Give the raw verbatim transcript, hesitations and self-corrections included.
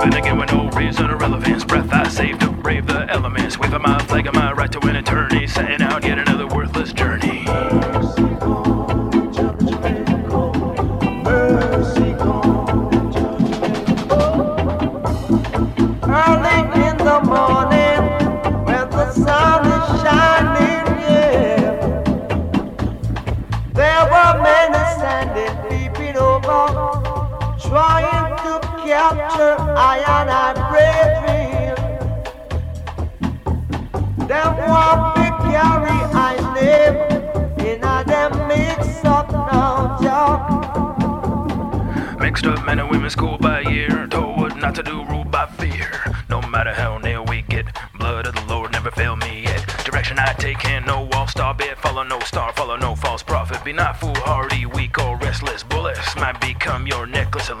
living again with no reason or relevance. Breath I save to brave the elements. Waving my flag and my right to an eternity. Setting out yet another worthless journey. Early in the morning, when the sun is shining, yeah, there were many standing, peeping over, trying to capture I and I brethren. Them want to carry I name in a them mix up now, Jack. Mixed up men and women schooled by year, told what not to do, ruled by fear. No matter how near we get, blood of the Lord never failed me yet. Direction I take can no wall star bed, follow no star, follow no false prophet. Be not foolhardy, weak or restless. Bullets might become your necklace.